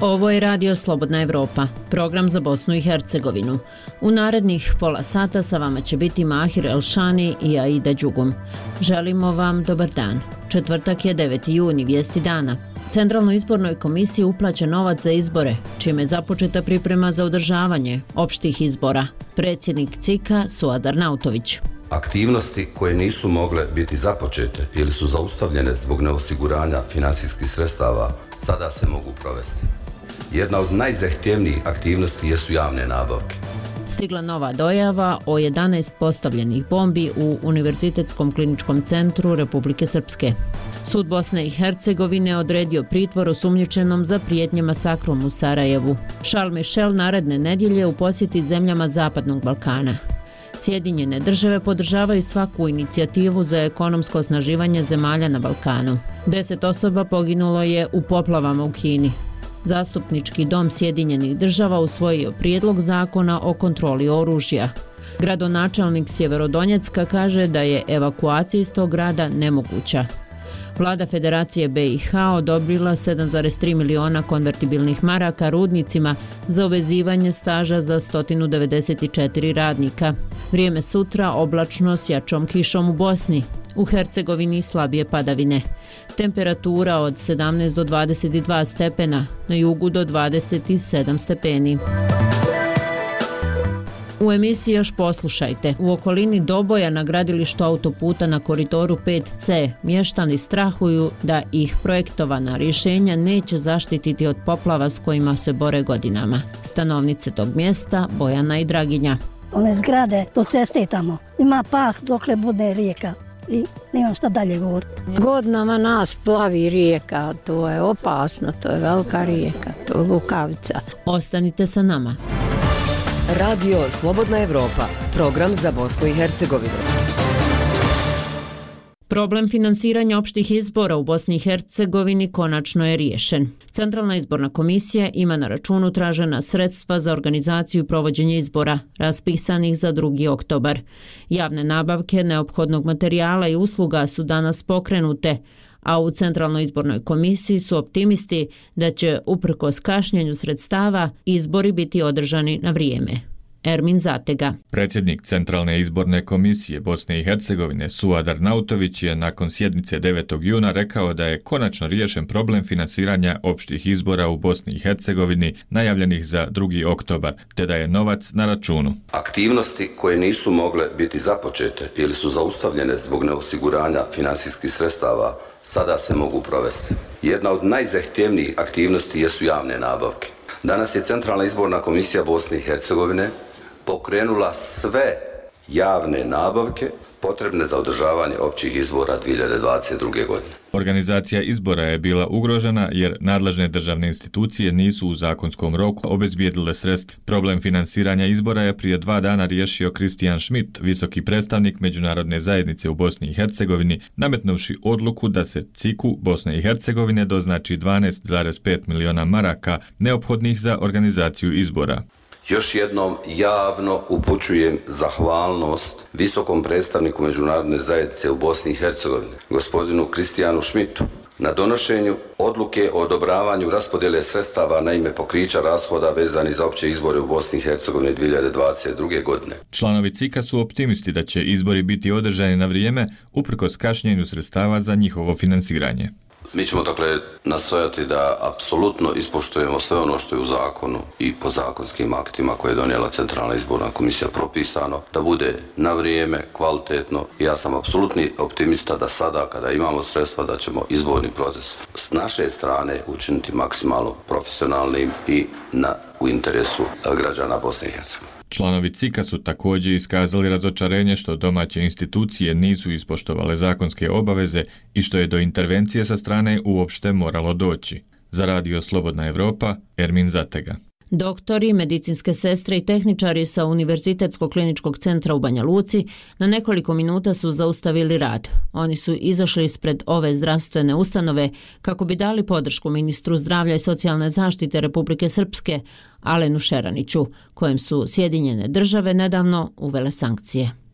Ovo je Radio Slobodna Evropa, program za Bosnu i Hercegovinu. U narednih pola sata sa vama će biti Mahir Elšani i Aida Đugum. Želimo vam dobar dan. Četvrtak je 9. juni, vijesti dana. Centralnoj izbornoj komisiji uplaćen novac za izbore, čime je započeta priprema za održavanje opštih izbora. Predsjednik CIK-a Suad Arnautović. Aktivnosti koje nisu mogle biti započete ili su zaustavljene zbog neosiguranja finansijskih sredstava sada se mogu provesti. Jedna od najzahtjevnijih aktivnosti jesu javne nabavke. Stigla nova dojava o 11 postavljenih bombi u Univerzitetskom kliničkom centru Republike Srpske. Sud Bosne i Hercegovine odredio pritvor osumnjičenom za prijetnje masakrom u Sarajevu. Charles Michel naredne nedjelje u posjeti zemljama Zapadnog Balkana. Sjedinjene države podržavaju svaku inicijativu za ekonomsko osnaživanje zemalja na Balkanu. 10 osoba poginulo je u poplavama u Kini. Zastupnički dom Sjedinjenih država usvojio prijedlog zakona o kontroli oružja. Gradonačelnik Sjeverodonjecka kaže da je evakuacija iz tog grada nemoguća. Vlada Federacije BiH odobrila 7,3 miliona konvertibilnih maraka rudnicima za uvezivanje staža za 194 radnika. Vrijeme sutra oblačno s jačom kišom u Bosni. U Hercegovini slabije padavine. Temperatura od 17 do 22 stepena, na jugu do 27 stepeni. U emisiji još poslušajte. U okolini Doboja na gradilištu autoputa na koridoru 5C mještani strahuju da ih projektovana rješenja neće zaštititi od poplava s kojima se bore godinama. Stanovnice tog mjesta Bojana i Draginja. One zgrade do ceste tamo. Ima pah dokle bude rijeka. I nemam šta dalje govoriti. Godinama nas plavi rijeka, to je opasno, to je velika rijeka, to je Lukavica. Ostanite sa nama. Radio Slobodna Evropa, program za Bosnu i Hercegovinu. Problem finansiranja opštih izbora u Bosni i Hercegovini konačno je riješen. Centralna izborna komisija ima na računu tražena sredstva za organizaciju i provođenje izbora, raspisanih za 2. oktobar. Javne nabavke neophodnog materijala i usluga su danas pokrenute, a u Centralnoj izbornoj komisiji su optimisti da će, uprkos kašnjenju sredstava, izbori biti održani na vrijeme. Ermin Zatega. Predsjednik Centralne izborne komisije Bosne i Hercegovine Suad Arnautović je nakon sjednice 9. juna rekao da je konačno riješen problem finansiranja opštih izbora u Bosni i Hercegovini najavljenih za 2. oktobar, te da je novac na računu. Aktivnosti koje nisu mogle biti započete ili su zaustavljene zbog neosiguranja finansijskih sredstava sada se mogu provesti. Jedna od najzahtjevnijih aktivnosti jesu javne nabavke. Danas je Centralna izborna komisija Bosne i Hercegovine pokrenula sve javne nabavke potrebne za održavanje općih izbora 2022. godine. Organizacija izbora je bila ugrožena jer nadležne državne institucije nisu u zakonskom roku obezbijedile sredstva. Problem finansiranja izbora je prije 2 dana riješio Kristijan Schmidt, visoki predstavnik Međunarodne zajednice u Bosni i Hercegovini, nametnuvši odluku da se CIK-u Bosne i Hercegovine doznači 12,5 miliona maraka neophodnih za organizaciju izbora. Još jednom javno upućujem zahvalnost visokom predstavniku Međunarodne zajednice u Bosni i Hercegovini, gospodinu Kristijanu Schmidtu, na donošenju odluke o odobravanju raspodjele sredstava na ime pokrića rashoda vezani za opće izbore u Bosni i Hercegovini 2022. godine. Članovi CIK-a su optimisti da će izbori biti održani na vrijeme uprkos kašnjenju sredstava za njihovo finansiranje. Mi ćemo dakle nastojati da apsolutno ispoštujemo sve ono što je u zakonu i po zakonskim aktima koje je donijela Centralna izborna komisija propisano, da bude na vrijeme, kvalitetno. Ja sam apsolutni optimista da sada kada imamo sredstva da ćemo izborni proces s naše strane učiniti maksimalno profesionalnim i u interesu građana Bosne i Hercegovine. Članovi CIK-a su također iskazali razočarenje što domaće institucije nisu ispoštovale zakonske obaveze i što je do intervencije sa strane uopšte moralo doći. Za Radio Slobodna Evropa, Ermin Zatega. Doktori, medicinske sestre i tehničari sa Univerzitetskog kliničkog centra u Banja Luci na nekoliko minuta su zaustavili rad. Oni su izašli ispred ove zdravstvene ustanove kako bi dali podršku ministru zdravlja i socijalne zaštite Republike Srpske, Alenu Šeraniću, kojem su Sjedinjene države nedavno uvele sankcije.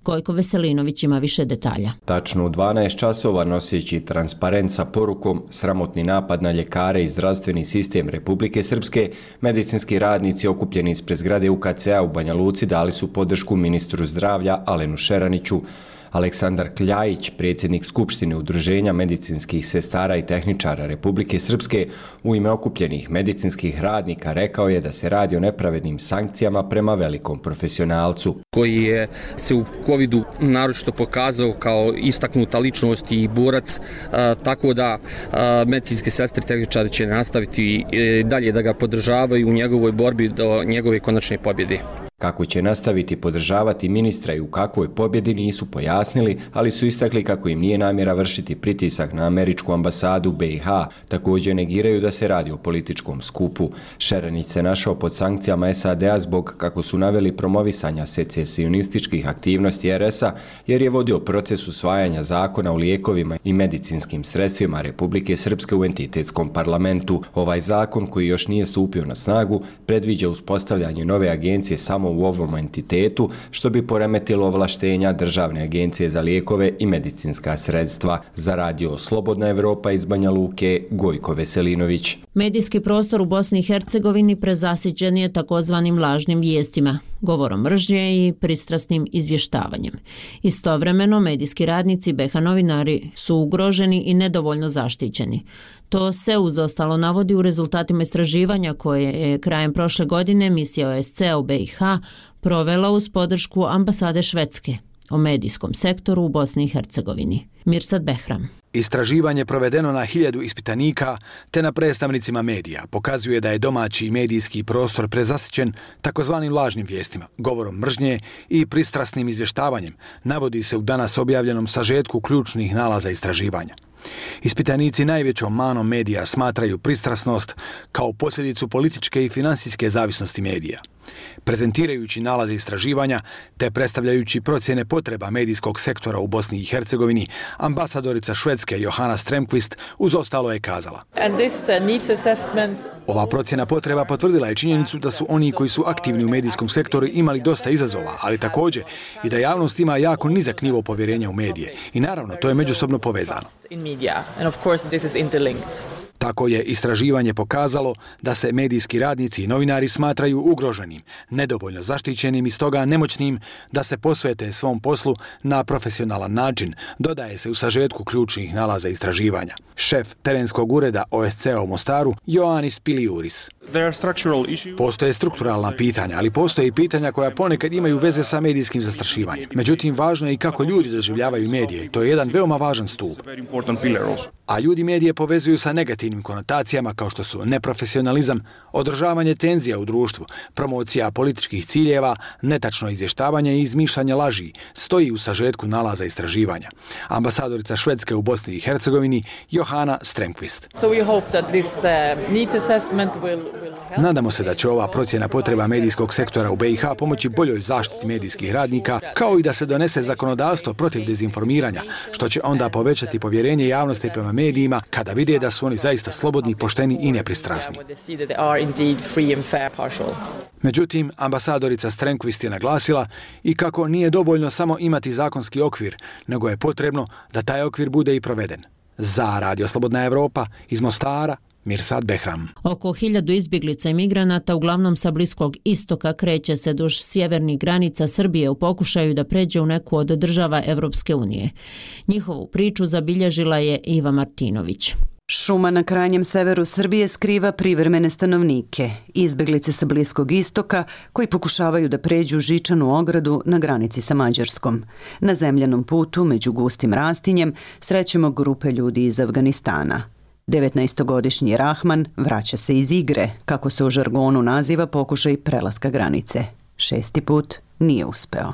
Gojko Veselinović ima više detalja. Tačno u 12 časova noseći transparent sa porukom "Sramotni napad na ljekare i zdravstveni sistem Republike Srpske", medicinski radnici okupljeni ispred zgrade UKC-a u Banja Luci dali su podršku ministru zdravlja Alenu Šeraniću. Aleksandar Kljajić, predsjednik Skupštine Udruženja medicinskih sestara i tehničara Republike Srpske, u ime okupljenih medicinskih radnika rekao je da se radi o nepravednim sankcijama prema velikom profesionalcu. Koji je se u covidu naročito pokazao kao istaknuta ličnost i borac, tako da medicinske sestre i tehničari će nastaviti dalje da ga podržavaju u njegovoj borbi do njegove konačne pobjede. Kako će nastaviti podržavati ministra i u kakvoj pobjedi nisu pojasnili, ali su istakli kako im nije namjera vršiti pritisak na američku ambasadu BiH. Također negiraju da se radi o političkom skupu. Šeranić se našao pod sankcijama SAD-a zbog, kako su naveli, promovisanja secesionističkih aktivnosti RS-a, jer je vodio proces usvajanja zakona o lijekovima i medicinskim sredstvima Republike Srpske u entitetskom parlamentu. Ovaj zakon, koji još nije stupio na snagu, predviđa uspostavljanje nove agencije samo u ovom entitetu, što bi poremetilo ovlaštenja Državne agencije za lijekove i medicinska sredstva. Za radio Slobodna Evropa iz Banja Luke, Gojko Veselinović. Medijski prostor u Bosni i Hercegovini prezasićen je takozvanim lažnim vijestima, govorom mržnje i pristrasnim izvještavanjem. Istovremeno, medijski radnici BiH novinari su ugroženi i nedovoljno zaštićeni. To se uz ostalo navodi u rezultatima istraživanja koje je krajem prošle godine misija OSCE u BiH provela uz podršku ambasade Švedske o medijskom sektoru u Bosni i Hercegovini. Mirsad Behram. Istraživanje provedeno na 1000 ispitanika te na predstavnicima medija pokazuje da je domaći medijski prostor prezasićen takozvanim lažnim vijestima, govorom mržnje i pristrasnim izvještavanjem, navodi se u danas objavljenom sažetku ključnih nalaza istraživanja. Ispitanici najvećom manom medija smatraju pristrasnost kao posljedicu političke i finansijske zavisnosti medija. Prezentirajući nalaze istraživanja te predstavljajući procjene potreba medijskog sektora u Bosni i Hercegovini, ambasadorica Švedske Johanna Strömquist uz ostalo je kazala: Ova procjena potreba potvrdila je činjenicu da su oni koji su aktivni u medijskom sektoru imali dosta izazova, ali također i da javnost ima jako nizak nivo povjerenja u medije. I naravno, to je međusobno povezano. Tako je istraživanje pokazalo da se medijski radnici i novinari smatraju ugroženim, nedovoljno zaštićenim i stoga nemoćnim da se posvete svom poslu na profesionalan način, dodaje se u sažetku ključnih nalaza istraživanja. Šef terenskog ureda OSCE u Mostaru, Ioannis Piliuris. Postoje strukturalna pitanja, ali postoje i pitanja koja ponekad imaju veze sa medijskim zastrašivanjem. Međutim, važno je i kako ljudi doživljavaju medije. To je jedan veoma važan stup. A ljudi medije povezuju sa negativnim konotacijama kao što su neprofesionalizam, održavanje tenzija u društvu, promocija političkih ciljeva, netačno izvještavanje i izmišljanje laži, stoji u sažetku nalaza istraživanja. Ambasadorica Švedske u Bosni i Hercegovini, Johanna Strömquist. Nadamo se da će ova procjena potreba medijskog sektora u BiH pomoći boljoj zaštiti medijskih radnika, kao i da se donese zakonodavstvo protiv dezinformiranja, što će onda povećati povjerenje javnosti prema medijima kada vide da su oni zaista slobodni, pošteni i nepristrasni. Međutim, ambasadorica Strömquist je naglasila i kako nije dovoljno samo imati zakonski okvir, nego je potrebno da taj okvir bude i proveden. Za Radio Slobodna Evropa iz Mostara, Mirsad Behram. Oko 1000 izbjeglica i migranata, uglavnom sa Bliskog istoka, kreće se duž sjevernih granica Srbije u pokušaju da pređe u neku od država Evropske unije. Njihovu priču zabilježila je Iva Martinović. Šuma na krajnjem severu Srbije skriva privremene stanovnike, izbjeglice sa Bliskog istoka koji pokušavaju da pređu žičanu ogradu na granici sa Mađarskom. Na zemljanom putu, među gustim rastinjem, srećemo grupe ljudi iz Afganistana. 19-godišnji Rahman vraća se iz igre, kako se u žargonu naziva pokušaj prelaska granice. 6. put nije uspeo.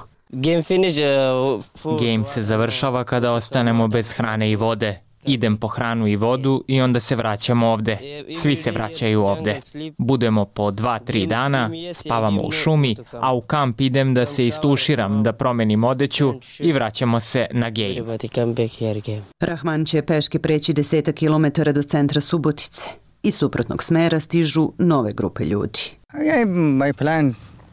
Game se završava kada ostanemo bez hrane i vode. Idem po hranu i vodu i onda se vraćamo ovde. Svi se vraćaju ovde. Budemo po 2-3 dana, spavamo u šumi, a u kamp idem da se istuširam, da promenim odeću i vraćamo se na Game. Rahman će peške preći 10 kilometara do centra Subotice. Iz suprotnog smera stižu nove grupe ljudi.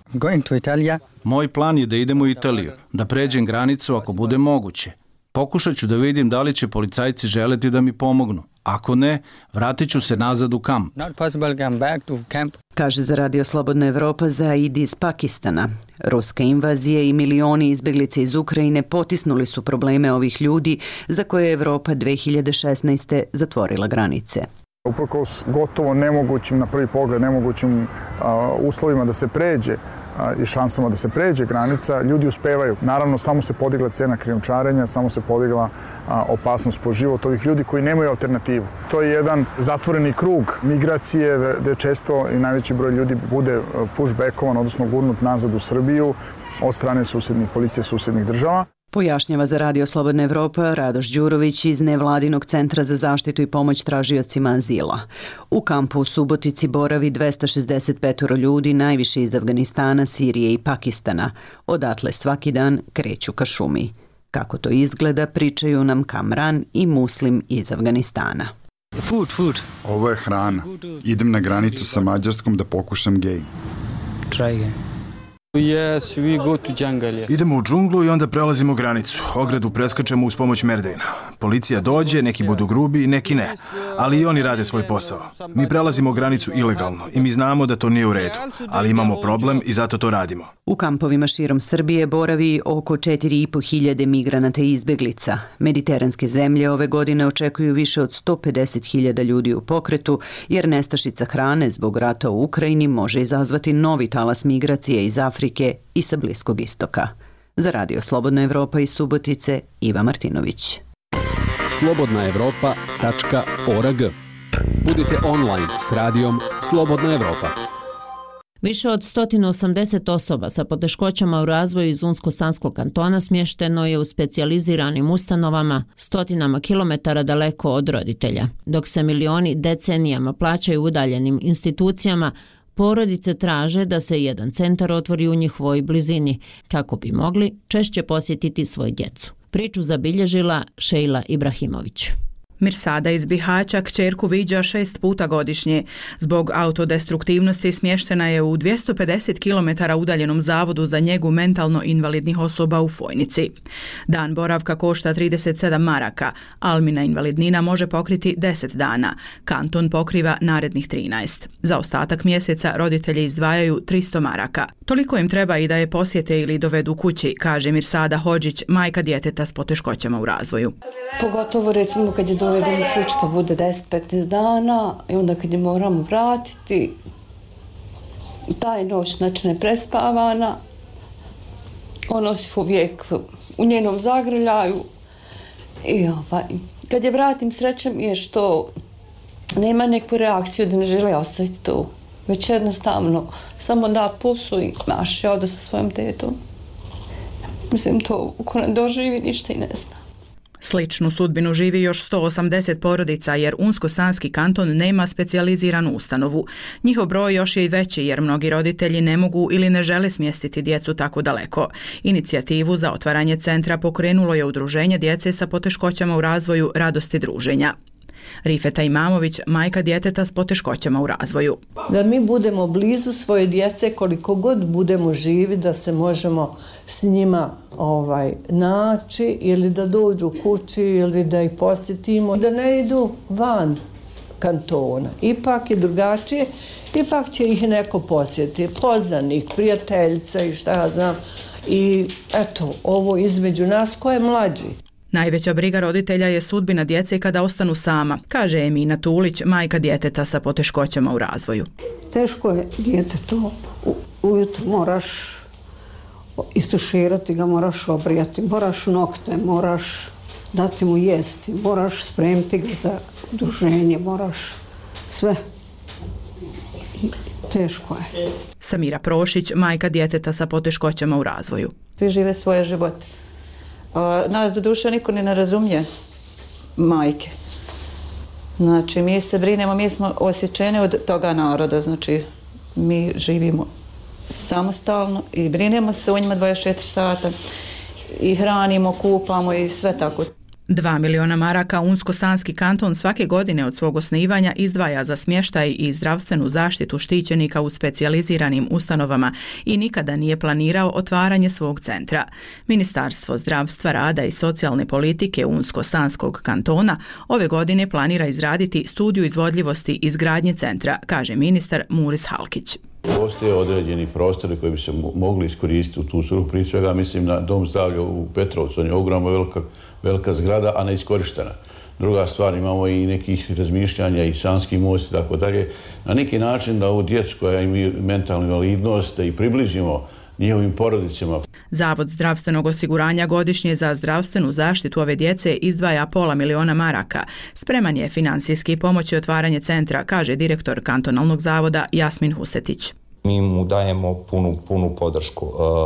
going to Italia. Moj plan je da idem u Italiju, da pređem granicu ako bude moguće. Pokušat ću da vidim da li će policajci želeti da mi pomognu. Ako ne, vratit ću se nazad u kamp. Kaže za Radio Slobodna Evropa Zaid iz Pakistana. Ruska invazija i milioni izbeglice iz Ukrajine potisnuli su probleme ovih ljudi za koje je Evropa 2016. zatvorila granice. Uprkos gotovo nemogućim, na prvi pogled nemogućim uslovima da se pređe i šansama da se pređe granica, ljudi uspevaju. Naravno, samo se podigla cena krijumčarenja, samo se podigla opasnost po život ovih ljudi koji nemaju alternativu. To je jedan zatvoreni krug migracije gde često i najveći broj ljudi bude pushbackovan, odnosno gurnut nazad u Srbiju od strane policije susednih država. Pojašnjava za Radio Slobodna Evropa Radoš Đurović iz Nevladinog centra za zaštitu i pomoć tražiocima azila. U kampu u Subotici boravi 265 ljudi, najviše iz Afganistana, Sirije i Pakistana. Odatle svaki dan kreću ka šumi. Kako to izgleda, pričaju nam Kamran i Muslim iz Afganistana. Food. Ovo je hrana. Idem na granicu sa Mađarskom da pokušam gej. Try again. Yes, we go to jungle. Idemo u džunglu i onda prelazimo granicu. Ogradu preskačemo uz pomoć merdejna. Policija dođe, neki budu grubi, neki ne. Ali i oni rade svoj posao. Mi prelazimo granicu ilegalno i mi znamo da to nije u redu. Ali imamo problem i zato to radimo. U kampovima širom Srbije boravi oko 4.500 migranata i izbeglica. Mediteranske zemlje ove godine očekuju više od 150.000 ljudi u pokretu, jer nestašica hrane zbog rata u Ukrajini može izazvati novi talas migracije iz Afrike i sa Bliskog istoka. Za Radio Slobodna Evropa iz Subotice, Iva Martinović. slobodnaevropa.org. Budite online s radijom Slobodna Evropa. Više od 180 osoba sa poteškoćama u razvoju iz Unsko-Sanskog kantona smješteno je u specijaliziranim ustanovama stotinama kilometara daleko od roditelja. Dok se milioni decenijama plaćaju udaljenim institucijama, porodice traže da se jedan centar otvori u njihovoj blizini, kako bi mogli češće posjetiti svoju djecu. Priču zabilježila Šejla Ibrahimović. Mirsada iz Bihaća kćerku viđa 6 puta godišnje. Zbog autodestruktivnosti smještena je u 250 km udaljenom zavodu za njegu mentalno invalidnih osoba u Fojnici. Dan boravka košta 37 maraka, Almina invalidnina može pokriti 10 dana. Kanton pokriva narednih 13. Za ostatak mjeseca roditelji izdvajaju 300 maraka. Toliko im treba i da je posjete ili dovedu kući, kaže Mirsada Hodžić, majka djeteta s poteškoćama u razvoju. Pogotovo recimo kad je dovedemo kući pa bude 10-15 dana i onda kad je moramo vratiti, taj noć znači neprespavana, ono si uvijek u njenom zagrljaju i kad je vratim srećem je što nema neku reakciju da ne žele ostaviti tu, već jednostavno samo da pusu i maši ode sa svojom tetom. Mislim, to uko ne doživi ništa i ne zna. Sličnu sudbinu živi još 180 porodica jer Unsko-Sanski kanton nema specijaliziranu ustanovu. Njihov broj još je i veći jer mnogi roditelji ne mogu ili ne žele smjestiti djecu tako daleko. Inicijativu za otvaranje centra pokrenulo je Udruženje djece sa poteškoćama u razvoju Radosti druženja. Rifeta Imamović, majka djeteta s poteškoćama u razvoju. Da mi budemo blizu svoje djece koliko god budemo živi, da se možemo s njima naći ili da dođu kući ili da ih posjetimo, da ne idu van kantona. Ipak je drugačije, ipak će ih neko posjetiti, poznanik, prijateljica i šta ja znam. I eto, ovo između nas ko je mlađi. Najveća briga roditelja je sudbina djece kada ostanu sama, kaže Emina Tulić, majka djeteta sa poteškoćama u razvoju. Teško je djetetu, ujutro moraš istuširati ga, moraš obrijati, moraš nokte, moraš dati mu jesti, moraš spremiti ga za druženje, moraš sve. Teško je. Samira Prošić, majka djeteta sa poteškoćama u razvoju. Svi žive svoje živote. Nas do duše niko ne razumije, majke. Znači, mi se brinemo, mi smo osjećene od toga naroda, znači, mi živimo samostalno i brinemo se o njima 24 sata i hranimo, kupamo i sve tako. 2 miliona maraka Unsko-Sanski kanton svake godine od svog osnivanja izdvaja za smještaj i zdravstvenu zaštitu štićenika u specijaliziranim ustanovama i nikada nije planirao otvaranje svog centra. Ministarstvo zdravstva, rada i socijalne politike Unsko-Sanskog kantona ove godine planira izraditi studiju izvodljivosti izgradnje centra, kaže ministar Muris Halkić. Postoje određeni prostori koji bi se mogli iskoristiti u tu svrhu, prije svega mislim na Dom zdravlja u Petrovcu, on je ogromna velika zgrada, a neiskorištena. Druga stvar, imamo i nekih razmišljanja i Sanski most i tako dalje. Na neki način da ovu djecu koja imaju mentalnu invalidnost da i približimo njihovim porodicama. Zavod zdravstvenog osiguranja godišnje za zdravstvenu zaštitu ove djece izdvaja pola miliona maraka. Spreman je finansijski pomoći otvaranje centra, kaže direktor kantonalnog zavoda Jasmin Husetić. Mi mu dajemo punu podršku.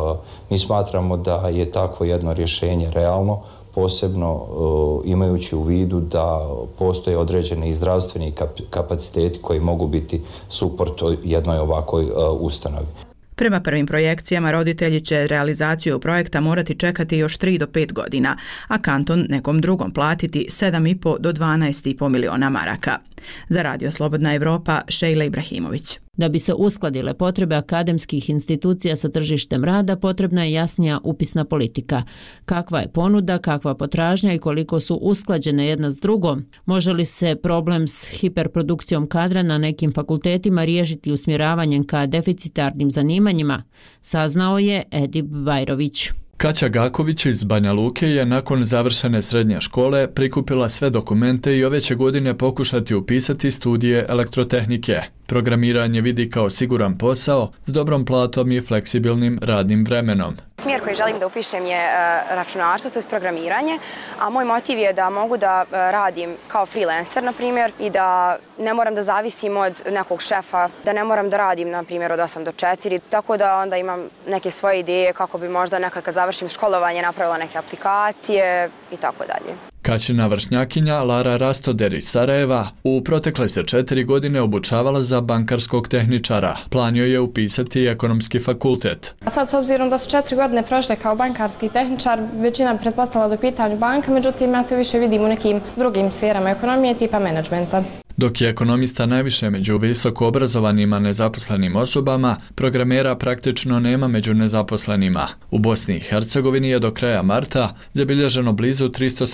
Mi smatramo da je takvo jedno rješenje realno, posebno imajući u vidu da postoje određeni i zdravstveni kapaciteti koji mogu biti suport jednoj ovakvoj ustanovi. Prema prvim projekcijama, roditelji će realizaciju projekta morati čekati još 3 do 5 godina, a kanton nekom drugom platiti 7,5 do 12,5 miliona maraka. Za Radio Slobodna Evropa, Šejla Ibrahimović. Da bi se uskladile potrebe akademskih institucija sa tržištem rada, potrebna je jasnija upisna politika. Kakva je ponuda, kakva potražnja i koliko su usklađene jedna s drugom? Može li se problem s hiperprodukcijom kadra na nekim fakultetima riješiti usmjeravanjem ka deficitarnim zanimanjima? Saznao je Edip Bajrović. Kaća Gaković iz Banja Luke je nakon završene srednje škole prikupila sve dokumente i ove će godine pokušati upisati studije elektrotehnike. Programiranje vidi kao siguran posao s dobrom platom i fleksibilnim radnim vremenom. Smjer koji želim da upišem je računarstvo, to je programiranje, a moj motiv je da mogu da radim kao freelancer, na primjer, i da ne moram da zavisim od nekog šefa, da ne moram da radim, na primjer, od 8 do 4, tako da onda imam neke svoje ideje kako bi možda nekad kad završim školovanje napravila neke aplikacije i tako dalje. Kaćina vršnjakinja Lara Rastoder iz Sarajeva u protekle se 4 godine obučavala za bankarskog tehničara. Plan joj je upisati ekonomski fakultet. Sad, s obzirom da su 4 godine prošle kao bankarski tehničar, većina pretpostavila do pitanju banka, međutim ja se više vidim u nekim drugim sferama ekonomije tipa menadžmenta. Dok je ekonomista najviše među visoko obrazovanima nezaposlenim osobama, programera praktično nema među nezaposlenima. U Bosni i Hercegovini je do kraja marta zabilježeno blizu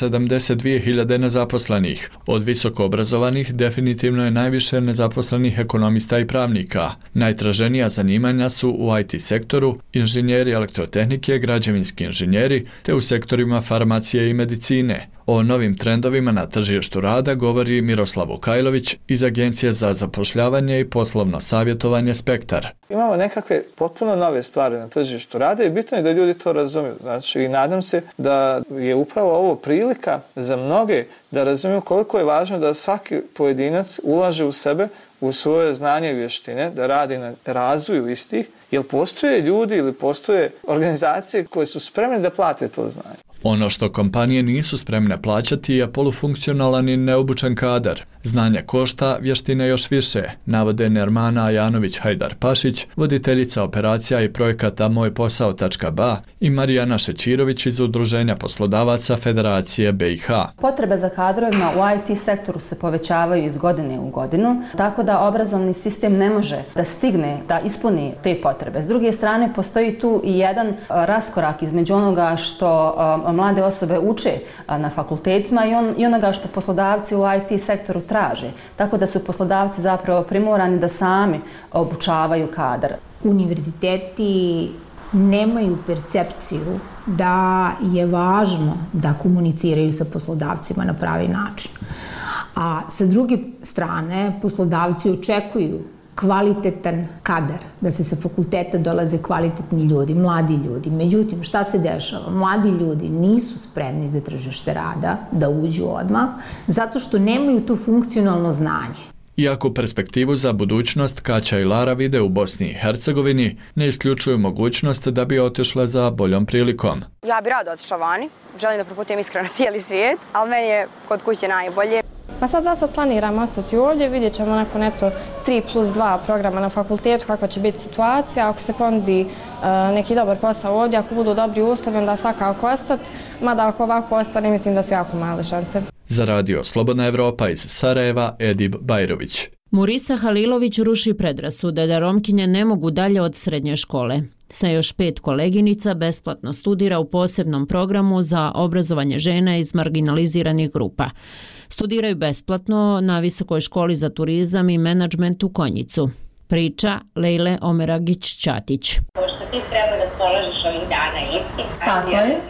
372.000 nezaposlenih. Od visoko obrazovanih definitivno je najviše nezaposlenih ekonomista i pravnika. Najtraženija zanimanja su u IT sektoru, inženjeri elektrotehnike, građevinski inženjeri, te u sektorima farmacije i medicine. O novim trendovima na tržištu rada govori Miroslav Vukajlović iz Agencije za zapošljavanje i poslovno savjetovanje Spektar. Imamo nekakve potpuno nove stvari na tržištu rada i bitno je da ljudi to razumiju. Znači, nadam se da je upravo ovo prilika za mnoge da razumiju koliko je važno da svaki pojedinac ulaže u sebe, u svoje znanje i vještine, da radi na razvoju istih, jer postoje ljudi ili postoje organizacije koje su spremne da plate to znanje. Ono što kompanije nisu spremne plaćati je polufunkcionalan i neobučen kadar. Znanje košta, vještine još više, navode Nermana Ajanović-Hajdar-Pašić, voditeljica operacija i projekata mojposao.ba i Marijana Šećirović iz Udruženja poslodavaca Federacije BiH. Potrebe za kadrovima u IT sektoru se povećavaju iz godine u godinu, tako da obrazovni sistem ne može da stigne da ispuni te potrebe. S druge strane, postoji tu i jedan raskorak između onoga što mlade osobe uče na fakultetima i onoga što poslodavci u IT sektoru traže. Tako da su poslodavci zapravo primorani da sami obučavaju kadar. Univerziteti nemaju percepciju da je važno da komuniciraju sa poslodavcima na pravi način. A sa druge strane, poslodavci očekuju kvalitetan kadar, da se sa fakulteta dolaze kvalitetni ljudi, mladi ljudi. Međutim, šta se dešava? Mladi ljudi nisu spremni za tržište rada da uđu odmah, zato što nemaju to funkcionalno znanje. Iako perspektivu za budućnost Kaća i Lara vide u Bosni i Hercegovini, ne isključuju mogućnost da bi otišla za boljom prilikom. Ja bi rado otišla vani, želim da proputujem iskreno cijeli svijet, ali meni je kod kuće najbolje. Pa sad planiramo ostati ovdje, vidjet ćemo nakon 3+2 programa na fakultetu kakva će biti situacija. Ako se ponudi neki dobar posao ovdje, ako budu dobri uslovi, onda svakako ostati. Mada ako ovako ostane, mislim da su jako male šanse. Za radio Slobodna Evropa iz Sarajeva, Edib Bajrović. Murisa Halilović ruši predrasude da Romkinje ne mogu dalje od srednje škole. Sa još 5 koleginica besplatno studira u posebnom programu za obrazovanje žena iz marginaliziranih grupa. Studiraju besplatno na Visokoj školi za turizam i menadžment u Konjicu. Priča Lejle Omeragić-Ćatić. Pošto ti treba da položiš ovih dana ispit, tako je.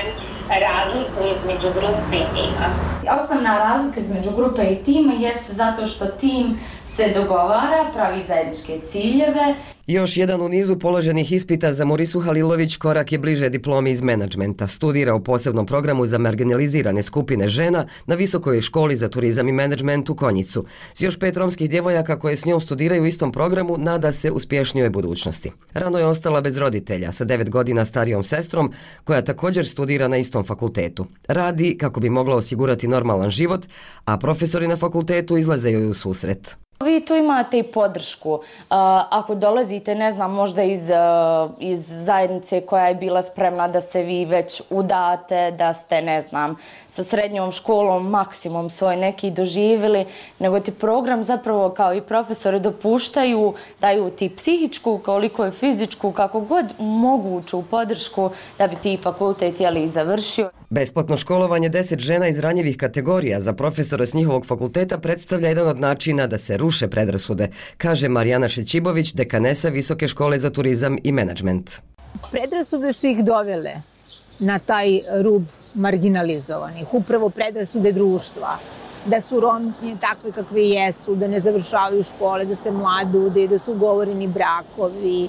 Razliku između grupe i tima. Osnovna razlika između grupe i tima jeste zato što tim se dogovara, pravi zajedničke ciljeve. Još jedan u nizu položenih ispita za Murisu Halilović korak je bliže diplomi iz menadžmenta. Studira u posebnom programu za marginalizirane skupine žena na Visokoj školi za turizam i menadžment u Konjicu. S još 5 romskih djevojaka koje s njom studiraju u istom programu nada se uspješnijoj budućnosti. Rano je ostala bez roditelja sa 9 godina starijom sestrom koja također studira na istom fakultetu. Radi kako bi mogla osigurati normalan život, a profesori na fakultetu izlaze joj u susret. Vi tu imate i podršku. Ako dolazite, ne znam, možda iz zajednice koja je bila spremna da ste vi već udate, da ste, ne znam, sa srednjom školom maksimum svoj neki doživjeli, nego ti program zapravo kao i profesori dopuštaju, daju ti psihičku, koliko i fizičku, kako god moguću podršku da bi ti fakultet i završio. Besplatno školovanje 10 žena iz ranjivih kategorija za profesora s njihovog fakulteta predstavlja jedan od načina da se ruše predrasude, kaže Marijana Šećibović, dekanesa Visoke škole za turizam i menadžment. Predrasude su ih dovele na taj rub marginalizovanih, upravo predrasude društva, da su Romkinje takve kakve jesu, da ne završavaju škole, da se mladude, da su ugovoreni brakovi,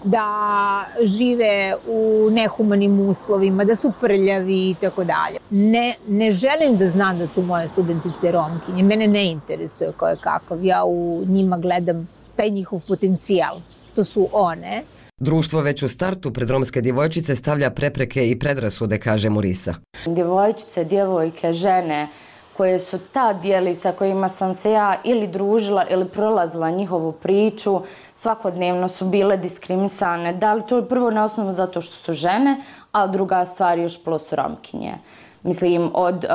da žive u nehumanim uslovima, da su prljavi i tako dalje. Ne želim da znam da su moje studentice Romkinje, mene ne interesuje ko je kakav, ja u njima gledam taj njihov potencijal, to su one. Društvo već u startu pred romske djevojčice stavlja prepreke i predrasude, kaže Murisa. Djevojčice, djevojke, žene koje su tad dijeli sa kojima sam se ja ili družila ili prolazila njihovu priču, svakodnevno su bile diskriminisane. Da li to je prvo na osnovu zato što su žene, a druga stvar još plus Romkinje. Mislim,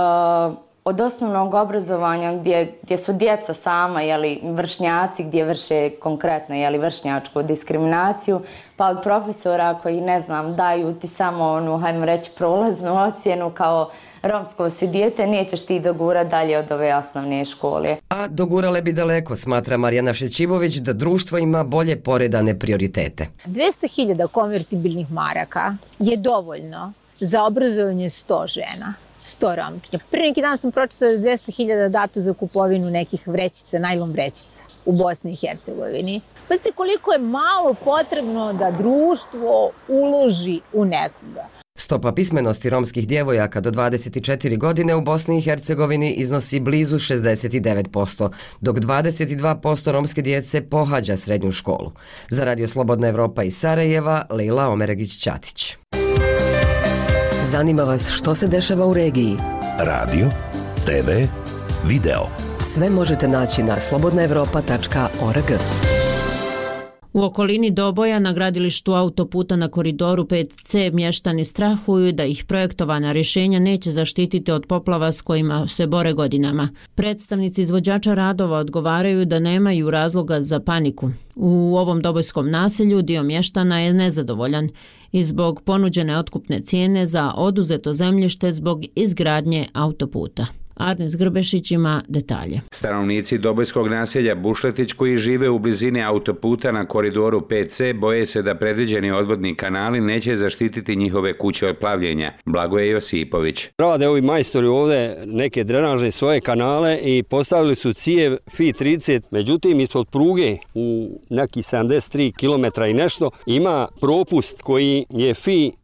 od osnovnog obrazovanja gdje su djeca sama, vršnjaci, gdje vrše konkretno vršnjačku diskriminaciju, pa od profesora koji, ne znam, daju ti samo onu, hajmo reći, prolaznu ocjenu kao romsko si dijete, nećeš ti dogurati dalje od ove osnovne škole. A dogurale bi daleko, smatra Marijana Šećibović, da društvo ima bolje poredane prioritete. 200.000 konvertibilnih maraka je dovoljno za obrazovanje 100 žena. 100 Romkinja. Prije neki dan sam pročitala da 200.000 dato za kupovinu nekih vrećica, najlon vrećica u Bosni i Hercegovini. Pazite koliko je malo potrebno da društvo uloži u nekoga. Stopa pismenosti romskih djevojaka do 24 godine u Bosni i Hercegovini iznosi blizu 69%, dok 22% romske djece pohađa srednju školu. Za radio Slobodna Evropa iz Sarajeva, Lejla Omeragić-Ćatić. Zanima vas što se dešava u regiji? Radio, TV, video. Sve možete naći na slobodnaevropa.org. U okolini Doboja na gradilištu autoputa na koridoru 5C mještani strahuju da ih projektovana rješenja neće zaštititi od poplava s kojima se bore godinama. Predstavnici izvođača radova odgovaraju da nemaju razloga za paniku. U ovom dobojskom naselju dio mještana je nezadovoljan i zbog ponuđene otkupne cijene za oduzeto zemljište zbog izgradnje autoputa. Arnes Grbešić ima detalje. Stanovnici dobojskog naselja Bušletić koji žive u blizini autoputa na koridoru 5C boje se da predviđeni odvodni kanali neće zaštititi njihove kuće od plavljenja. Blagoje Josipović. Rade ovi majstori ovdje neke drenaže svoje kanale i postavili su cijev FI 30, međutim ispod pruge u neki 73 km i nešto ima propust koji je FI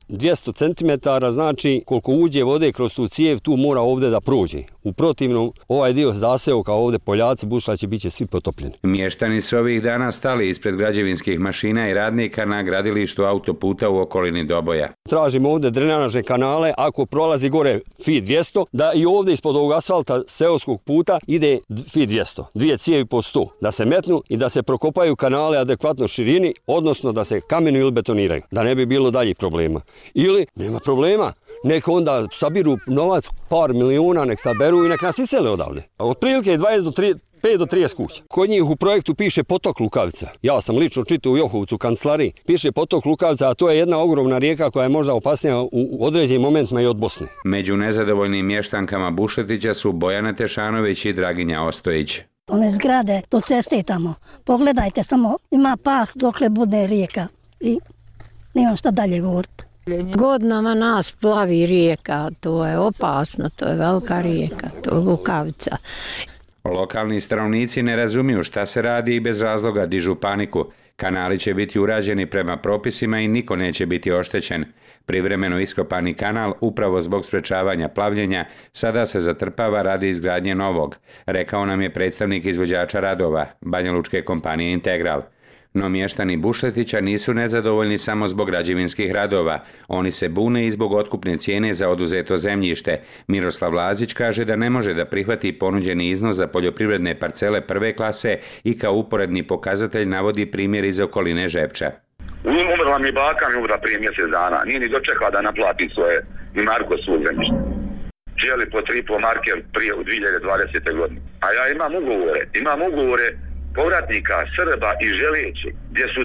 200 cm, znači koliko uđe vode kroz tu cijev, tu mora ovdje da prođe. U protivnom, ovaj dio zaseoka ovdje, poljaci, bušlaći, bit će svi potopljeni. Mještani su ovih dana stali ispred građevinskih mašina i radnika na gradilištu autoputa u okolini Doboja. Tražimo ovdje drenažne kanale, ako prolazi gore FI 200, da i ovdje ispod ovog asfalta seoskog puta ide FI 200, 2 cijevi po 100, da se metnu i da se prokopaju kanale adekvatno širini, odnosno da se kamenu ili betoniraju, da ne bi bilo daljih problema. Ili, nema problema, nek onda sabiru novac, par milijuna, nek saberu i nek nas isele odavde. Otprilike 5 do 30 kuća. Kod njih u projektu piše potok Lukavica. Ja sam lično čitao u Johovcu u kancelariji. Piše potok Lukavica, a to je jedna ogromna rijeka koja je možda opasnija u određenim momentima i od Bosne. Među nezadovoljnim mještankama Bušetića su Bojana Tešanović i Draginja Ostojić. One zgrade do ceste tamo. Pogledajte samo, ima pas dokle bude rijeka i nemam šta dalje govoriti. Godinama nas plavi rijeka, to je opasno, to je velika rijeka, to je Lukavica. Lokalni stanovnici ne razumiju šta se radi i bez razloga dižu paniku. Kanali će biti urađeni prema propisima i niko neće biti oštećen. Privremeno iskopani kanal, upravo zbog sprečavanja plavljenja, sada se zatrpava radi izgradnje novog, rekao nam je predstavnik izvođača radova, banjalučke kompanije Integral. No mještani Bušetića nisu nezadovoljni samo zbog građevinskih radova. Oni se bune i zbog otkupne cijene za oduzeto zemljište. Miroslav Lazić kaže da ne može da prihvati ponuđeni iznos za poljoprivredne parcele prve klase i kao uporedni pokazatelj navodi primjer iz okoline Žepča. Umrla mi baka, mi umrla prije mjesec dana. Nije ni dočekala da naplati svoje i marko svog zemljišta. Želi po 3,5 marke prije u 2020. godine. A ja imam ugovore povratnika Srba i Želeći, gdje su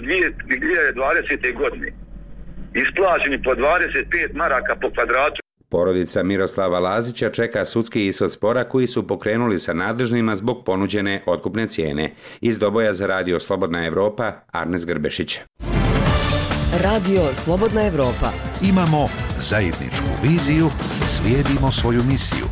2020. godine isplaćeni po 25 maraka po kvadratu. Porodica Miroslava Lazića čeka sudski ishod spora koji su pokrenuli sa nadležnima zbog ponuđene otkupne cijene. Iz Doboja za radio Slobodna Evropa, Arnes Grbešić. Radio Slobodna Evropa. Imamo zajedničku viziju, slijedimo svoju misiju.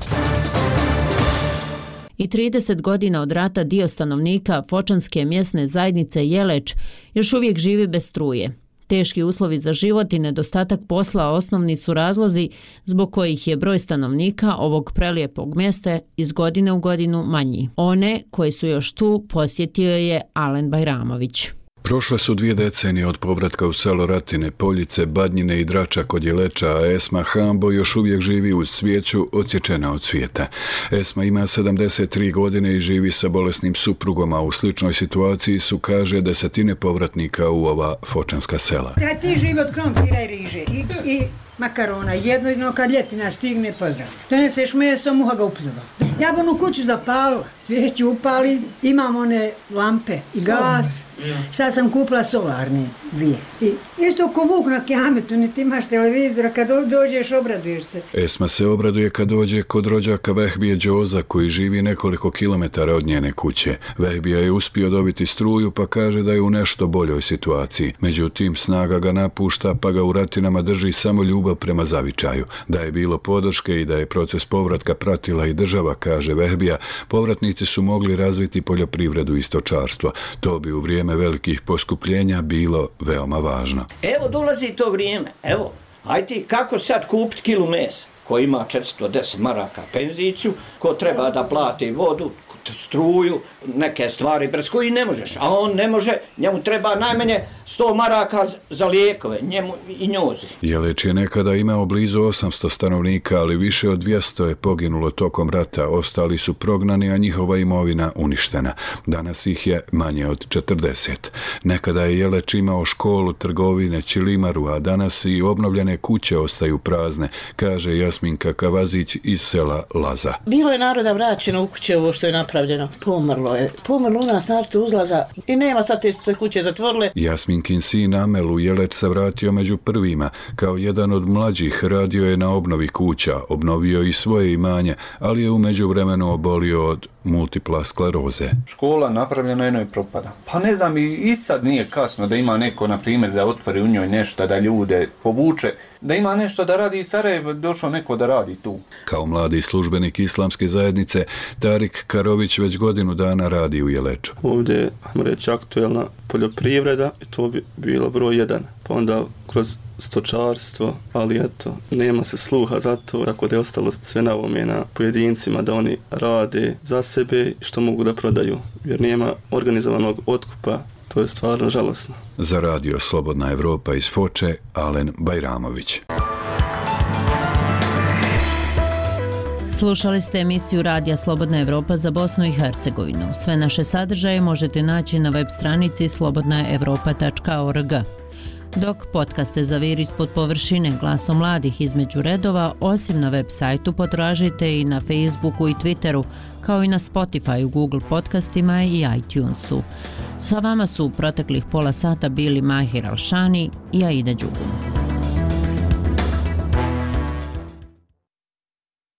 I 30 godina od rata dio stanovnika Fočanske mjesne zajednice Jeleč još uvijek živi bez struje. Teški uslovi za život i nedostatak posla osnovni su razlozi zbog kojih je broj stanovnika ovog prelijepog mjesta iz godine u godinu manji. One koji su još tu posjetio je Alen Bajramović. Prošle su 2 decenije od povratka u selo Ratine, Poljice, Badnjine i Drača kod Jeleča, a Esma Hambo još uvijek živi uz svijeću odsječena od svijeta. Esma ima 73 godine i živi sa bolesnim suprugom, a u sličnoj situaciji su, kaže, desetine povratnika u ova fočanska sela. Ja ti živi od krompira i riže i makarona, jedno kad ljetina stigne pozdrav. Doneseš meso, muha ga upljuva. Ja bi onu kuću zapalila, svijeću upali, imam one lampe i gas. Sad sam kupila solarne 2. I isto ko vuk na Kijametu, niti imaš televizora, kad dođeš obraduješ se. Esma se obraduje kad dođe kod rođaka Vehbije Đoza, koji živi nekoliko kilometara od njene kuće. Vehbija je uspio dobiti struju, pa kaže da je u nešto boljoj situaciji. Međutim, snaga ga napušta, pa ga u Ratinama drži samo ljubav prema zavičaju. Da je bilo podrške i da je proces povratka pratila i država, kaže Vehbija, povratnici su mogli razviti poljoprivredu i stočarstvo. To bi u vrijeme velikih poskupljenja bilo veoma važno. Evo dolazi to vrijeme, evo, ajde kako sad kupiti kilu mesa, ko ima 410 maraka penziciju, ko treba da plati vodu, struju, neke stvari bez koji ne možeš, a on ne može, njemu treba najmanje 100 maraka za lijekove, njemu i njozi. Jeleč je nekada imao blizu 800 stanovnika, ali više od 200 je poginulo tokom rata, ostali su prognani, a njihova imovina uništena. Danas ih je manje od 40. Nekada je Jeleč imao školu, trgovine, ćilimaru, a danas i obnovljene kuće ostaju prazne, kaže Jasminka Kavazić iz sela Laza. Bilo je naroda vraćeno u kuće ovo što je napravljeno. Pomrlo je. Pomrlo u nas narod uzlaza i nema sad te kuće zatvorile. Jasminkin sin Amel u Jeleč se vratio među prvima. Kao jedan od mlađih radio je na obnovi kuća, obnovio i svoje imanje, ali je u međuvremenu obolio od multipla skleroze. Škola napravljena jedno i propada. Pa ne znam, i sad nije kasno da ima neko, na primjer, da otvori u njoj nešto, da ljude povuče da ima nešto da radi i Sarajevo, došao neko da radi tu. Kao mladi službenik islamske zajednice, Tarik Karović već godinu dana radi u Jeleču. Ovdje je, ajmo reći, aktuelna poljoprivreda i to bi bilo broj 1. Pa onda kroz stočarstvo, ali eto, nema se sluha za to, tako da je ostalo sve na ovome na pojedincima da oni rade za sebe što mogu da prodaju, jer nema organizovanog otkupa. To je stvarno žalosno. Za radio Slobodna Evropa iz Foče, Alen Bajramović. Slušali ste emisiju Radija Slobodna Evropa za Bosnu i Hercegovinu. Sve naše sadržaje možete naći na web stranici slobodnaevropa.org. Dok podcaste Zaviri ispod površine glasom mladih između redova, osim na web sajtu potražite i na Facebooku i Twitteru, kao i na Spotify, Google podcastima i iTunesu. Sa vama su u proteklih pola sata bili Mahir Alšani i Aida Đugum.